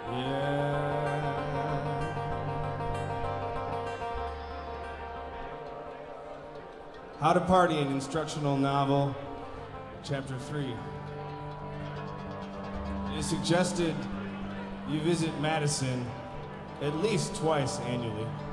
How to Party, an instructional novel, Chapter 3. It is suggested you visit Madison at least twice annually.